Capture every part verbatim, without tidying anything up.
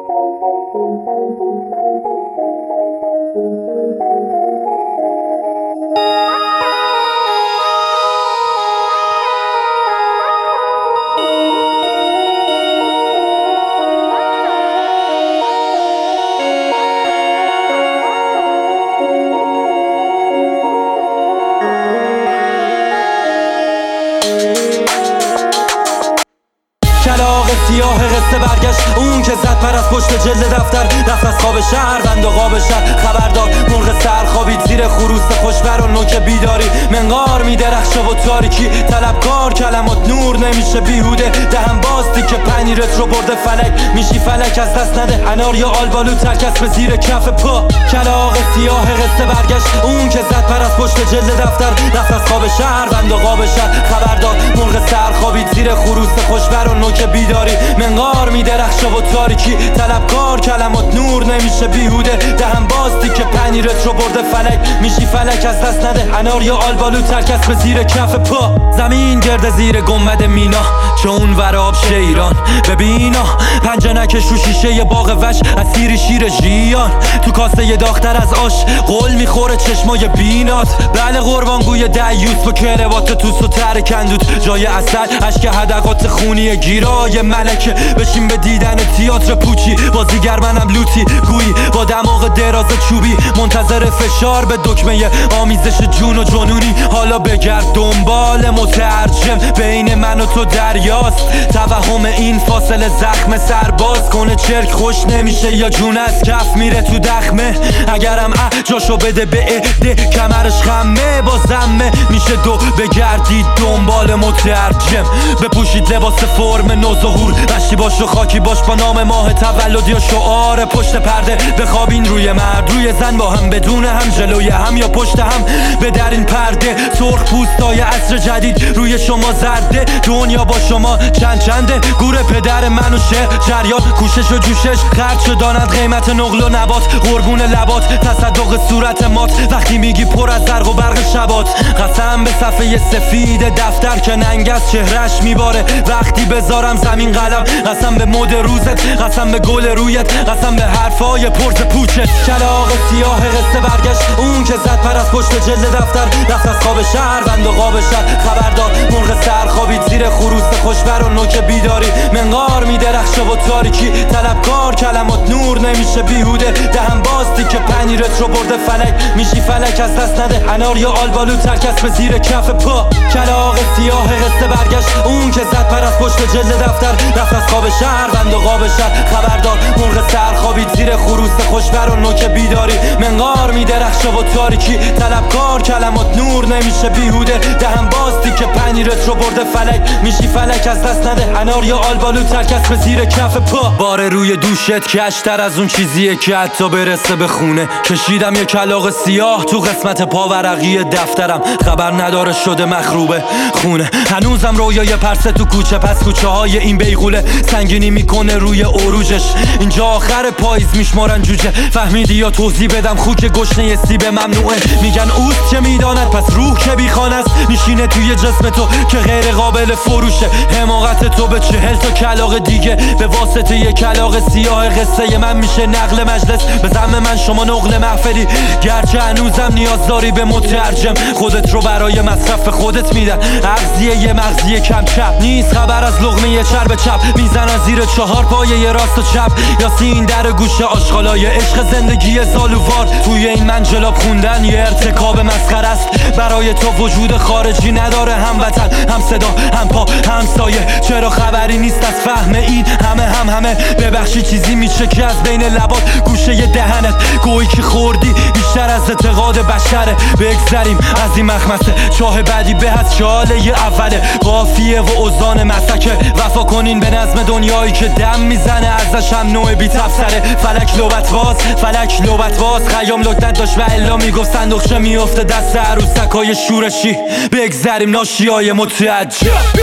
کلاغ سیاه قصه برگشت، اون که زد پر از پشت جلد دفتر، رفت از خواب شهروند و قاب شهر خبردار. مرغ سر خوابید زیر خروس خوشبر و نوک بیداری، منقار میدرخشه و تاریکی طلبکار، کلمات نور نمیشه بیهوده. دهم باستی که پنیرت رو برده فلک، میشی فلک از دست نده انار یا آلبالو ترکست به زیر کف پا. کلاغ سیاه قصه برگشت، اون که زد پر از پشت جلد دفتر، رفت از خواب شهروند و قاب شهر خبردار. مرغ سر خوابید زیر خروس خوشبر و نوک بیداری، منقار میدرخشه و تاریکی طلبکار، کلمات نور نمیشه بیهوده. دهم باستی که پنیرت رو برده فلک، میشی فلک از دست نده انار یا آلبالو ترکست به زیر کف پا. زمین گرد زیر گنبد مینا، چه اون وراب شیران ببینا، پنجه نکش رو شیشه ی باغ وش، اسیر شیر ژیان تو کاسه ی داختر از آش، قول میخوره چشمای بینات. بله قربانگوی دیوس و کروات توس و تر کندود، جای اصل اشک حدقات خونی گیرای ملکه. بشین به دیدن تئاتر پوچی، بازیگر منم لوتی گویی با دماغ دراز چوبی، منتظر فشار به دکمه آمیزش جون و جنونی. حالا بگرد دنبال مترجم، بین من و تو دریاست توهم این فاصله. زخم سرباز کنه چرک خوش نمیشه یا جون از کف میره تو دخمه. اگرم اه جاشو بده به عده، کمرش خمه با زمه میشه دو. بگردید دنبال مترجم، بپوشید لباس فرم نوظهور، مشتی باش و خاکی باش با نام ماه تولد یا شعار پشت پرده. بخوابین روی مرد روی زن با هم، بدون هم جلوی هم یا پشت هم. به در این پرده سرخ پوستای عصر جدید روی شما زرده، دنیا با شما چند چنده. گور پدر من و شعر جریان، کوشش و جوشش خرج شد داند قیمت نقل و نبات. قربون لبات تصدق صورت مات، وقتی میگی پر از زرق و برق شبات. قسم به صفحه سفید دفتر که ننگ از چهرش میباره، وقتی بذارم زمین قلم. قسم به مد روزت، قسم به گل رویت، قسم به حرفای پرز پوچت. کلاغ سیاه قصه برگشت، اون که زد پر از پشت جلد دفتر، رفت از خواب شهروند و قاب شهر خبردار. مرغ سر خوابید زیر خروس خوشبر و نوک بیداری، منقار میدرخشه و تاریکی طلبکار، کلمات نور نمیشه بیهوده. دهم باستی که پنیرت رو برده فلک، میشی فلک از دست نده انار یا آلبالو ترکست به زیر کف پا. کلاغ سیاه قصه برگشت، اون که زد پر از پشت جلد دفتر، رفت از خواب شهروند و قاب شهر خبردار. مرغ سر خوابید زیر خروس خوشبر و نوک بیداری، منقار میدرخشه و تاریکی طلبکار، کلمات نور نمیشه بیهوده. دهم باستی که پنیرت رو برده فلک، میشی فلک از دست نده انار یا آلبالو ترکست به زیر کف پا. باره روی دوشت کشتر از اون چیزیه که حتی برسه به خونه. کشیدم یه کلاغ سیاه تو قسمت پاورقی دفترم، خبر نداره شده مخروبه خونه. هنوزم رویای پرسه تو کوچه پس کوچه های این بیغوله، سنگینی میکنه روی عروجش. اینجا آخر پاییز میشمارن جوجه، فهمیدی یا توضیح بدم؟ خوک گشنه سیب ممنوعه، میگن اوست چه میداند پس روح که بیخوان است. میشینه توی جسم تو که غیر قابل فروشه، حماقت تو به چهل تا کلاغ دیگه. به واسطه یه کلاغ سیاه قصه من میشه نقل مجلس، به زعم من شما نقل محفلی. گرچه هنوزم نیاز داری به مترجم، خودت رو برای مصرف خودت میدن. اغذیه یه مغزی کم چپ نیست، خبر از لقمه یه چرب چپ. میزنن زیر چهار پایه یه راست و چپ، یا سین در گوشه آشغالای عشق زندگی زالووار. توی این منجلاب خوندن یه ارتکاب مسخره است، برای تو وجود خارجی نداره هموطن، هم صدا هم پا هم سایه. چرا خبری نیست از فهم این همه هم همه؟ ببخشی چیزی میشه که از بین لبات گوشه ی دهنت گویی که خوردی بیشتر از اعتقاد بشره. بگذریم از این مخمسه، چاه بعدی به از چاله ی اوله. قافیه و اوزان مسکه، وفا کنین به نظم دنیایی که دم میزنه ازش هم نوع بی تفسره. فلک لوبت باز، فلک لوبت باز، خیام لکنت داشت و الا میگفت صندوقشه میفته دست عروسکای شورشی. بگذریم ناشیای متعجب.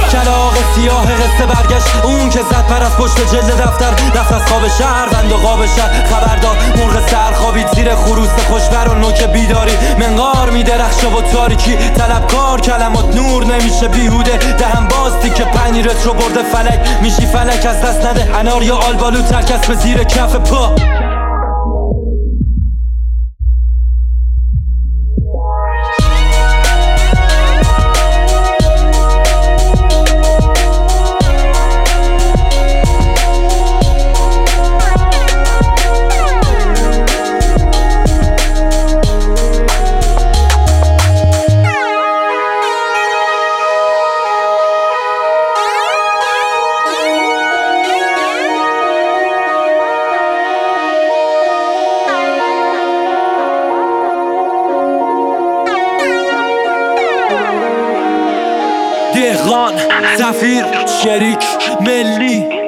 کلاغ سیاه قصه برگشت اون که زد پر از پشت جلد دفتر رفت از خواب شهر بند و قاب شهر خبردار مرغ سر خوابید زیر خروس خوشبر و نوک بیداری منقار میدرخشه و تاریکی طلبکار کلمات نور نمیشه بیهوده دهم باستی که پنیرت رو برده فلک میشی فلک از دست نده انار یا آلبالو ترکست به زیر کف پا دهقان، سفیر، شریک، ملی